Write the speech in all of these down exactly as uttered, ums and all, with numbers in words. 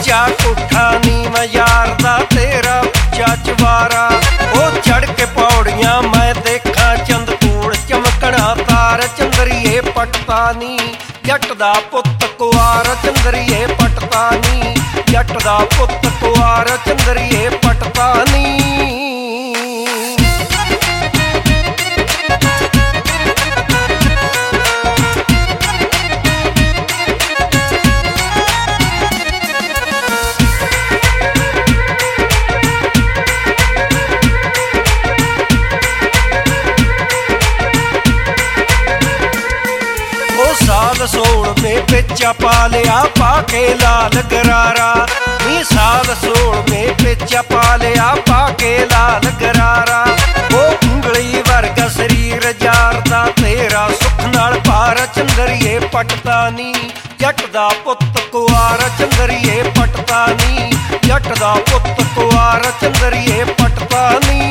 ਉੱਚਾ ਕੋਠਾ ਨੀ ਮੈਂ ਯਾਰ ਦਾ ਤੇਰਾ ਉੱਚਾ ਚਵਾਰਾ। ਉਹ ਚੜ ਕੇ ਪੌੜੀਆਂ ਮੈਂ ਦੇਖਾਂ ਚੰਦਕੂੜ ਚਮਕਣਾ ਤਾਰ ਚੰਦਰੀਏ ਪਟਤਾ ਨੀ ਜੱਟ ਦਾ ਪੁੱਤ ਕੁਆਰ ਚੰਦਰੀਏ ਪਟਤਾ ਨੀ ਜੱਟ ਦਾ ਪੁੱਤ ਕੁਆਰ ਚੰਦਰੀਏ ਪਟਤਾ ਨੀ। ਸਾਲ ਸੋਲਵੇਂ ਪੇਚਾ ਪਾ ਲਿਆ ਪਾ ਕੇ ਲਾਲ ਗਰਾਰਾ ਨੀ ਸਾਲ ਸੋਲਵੇਂ ਪੇਚਾ ਪਾ ਲਿਆ ਪਾ ਕੇ ਲਾਲ ਗਰਾਰਾ। ਉਹ ਉਂਗਲੀ ਵਰਗਾ ਸਰੀਰ ਜਾਰਦਾ ਤੇਰਾ ਸੁੱਖ ਨਾਲ ਭਾਰ ਚੰਦਰੀਏ ਪਟਤਾ ਨੀ ਜੱਟ ਦਾ ਪੁੱਤ ਕੁਆਰ ਚੰਦਰੀਏ ਪਟਤਾ ਨੀ ਜੱਟ ਦਾ ਪੁੱਤ ਕੁਆਰ ਚੰਦਰੀਏ ਪਟਤਾ ਨੀ।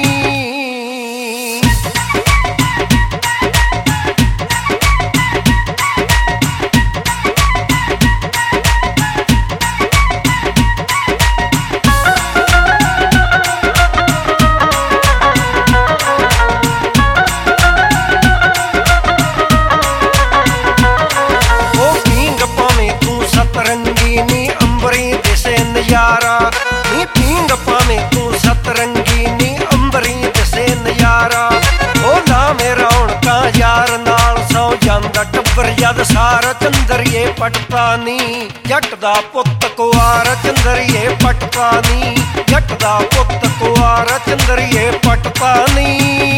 ਸਤਰੰਗੀ ਨੀ ਅੰਬਰੀ ਦਿਸੇ ਨਜ਼ਾਰਾ ਨੀ ਪੀਂਗ ਭਾਵੇਂ ਤੂੰ ਸਤਰੰਗੀ ਨੀ ਅੰਬਰੀ ਦਿਸੇ ਨਜ਼ਾਰਾ। ਉਹ ਲਾਵੇਂ ਰੌਣਕਾਂ ਯਾਰ ਨਾਲ ਸੌ ਜਾਂਦਾ ਟੱਬਰ ਜਦ ਸਾਰ ਚੰਦਰੀਏ ਪਟਤਾ ਨੀ ਜੱਟ ਦਾ ਪੁੱਤ ਕੁਆਰ ਚੰਦਰੀਏ ਪਟਤਾ ਨੀ ਜੱਟ ਦਾ ਪੁੱਤ ਕੁਆਰ ਚੰਦਰੀਏ ਪਟਤਾ ਨੀ।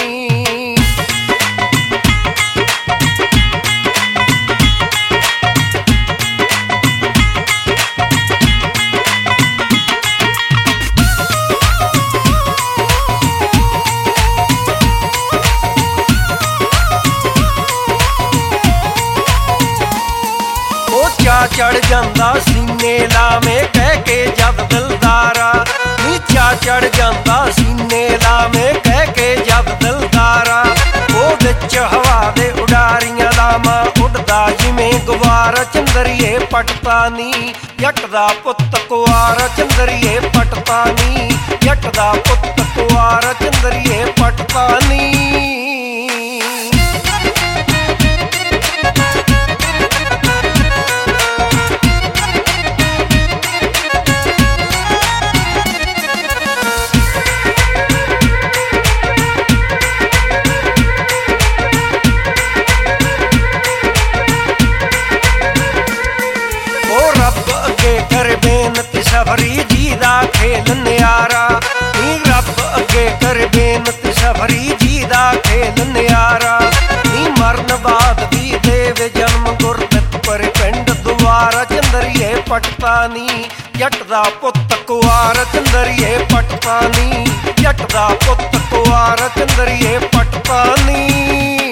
ਚਾ ਚੜ ਜਾਂਦਾ ਸੀਨੇ ਲਾਵੇਂ ਕਹਿ ਕੇ ਜਦ ਦਿਲਦਾਰਾ ਨੀ ਚਾ ਚੜ ਜਾਂਦਾ ਸੀਨੇ ਲਾਵੇਂ ਕਹਿ ਕੇ ਜਦ ਦਿਲਦਾਰਾ। ਉਹ ਵਿੱਚ ਹਵਾ ਦੇ ਉਡਾਰੀਆਂ ਲਾਵਾਂ ਉੱਡਦਾ ਜਿਵੇਂ ਗੁਬਾਰ ਚੰਦਰੀਏ ਪਟਤਾ ਨੀ ਜੱਟ ਦਾ ਪੁੱਤ ਕੁਆਰ ਚੰਦਰੀਏ ਪਟਤਾ ਨੀ ਜੱਟ ਦਾ ਪੁੱਤ ਕੁਆਰ ਚੰਦਰੀਏ ਪਟਤਾ ਨੀ। ਕਰ ਬੇਨਤੀ ਸਫਰੀ ਜੀ ਦਾ ਖੇਲ ਨਿਆਰਾ ਨੀ ਰੱਬ ਅੱਗੇ ਕਰ ਬੇਨਤੀ ਸਫਰੀ ਜੀ ਦਾ ਖੇਲ ਨਿਆਰਾ। ਨੀ ਮਰਨ ਬਾਅਦ ਵੀ ਦੇਵੇ ਜਨਮ ਗੁਰਦਿੱਤ ਪਰ ਪਿੰਡ ਦੁਆਰਾ ਚੰਦਰੀਏ ਪਟਤਾ ਨੀ ਜੱਟ ਦਾ ਪੁੱਤ ਕੁਆਰ ਚੰਦਰੀਏ ਪਟਤਾ ਨੀ ਜੱਟ ਦਾ ਪੁੱਤ ਕੁਆਰ ਚੰਦਰੀਏ ਪਟਤਾ ਨੀ।